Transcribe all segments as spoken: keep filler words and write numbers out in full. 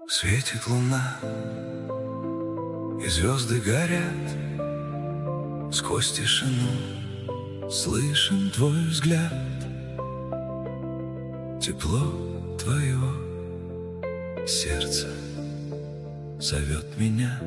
Светит луна, и звезды горят. Сквозь тишину слышен твой взгляд. Тепло твоего сердца зовет меня.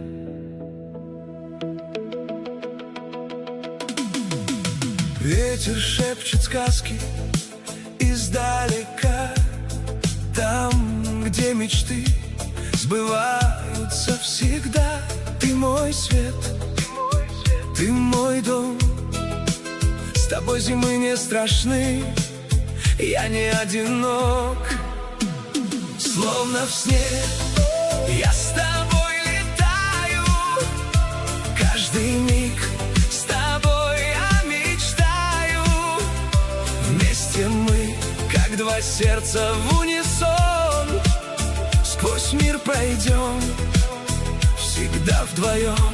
Ветер шепчет сказки издалека, там, где мечты сбываются всегда. Ты мой свет, ты мой дом. С тобой зимы не страшны, я не одинок. Словно в сне я с тобой летаю. Каждый миг с тобой я мечтаю. Вместе мы, как два сердца в унисон, сквозь мир пройдем, всегда вдвоем.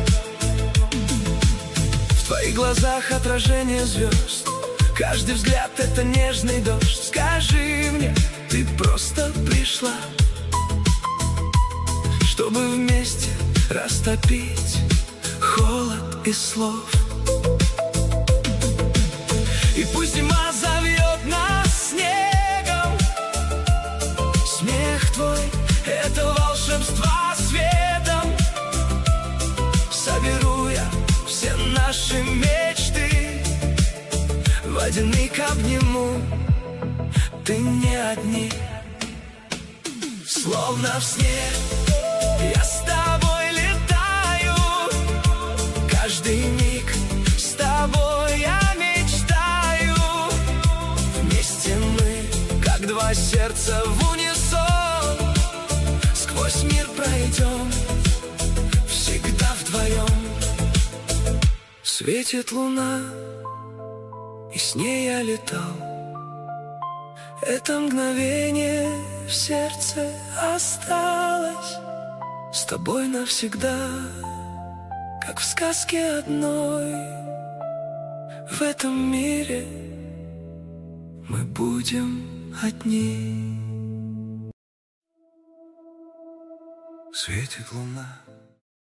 В твоих глазах отражение звезд, каждый взгляд — это нежный дождь. Скажи мне, ты просто пришла, чтобы вместе растопить холод из слов. И пусть зима зовет нас снегом, смех твой — это волшебство светом. Соберу я все наши мечты, водяник обниму, ты не одни. Словно в сне я с тобой летаю. Каждый миг с тобой я мечтаю. Вместе мы, как два сердца в унисон, сквозь мир пройдем, всегда вдвоем. Светит луна, и с ней я летал. Это мгновение в сердце осталось с тобой навсегда, как в сказке одной. В этом мире мы будем одни. Светит луна,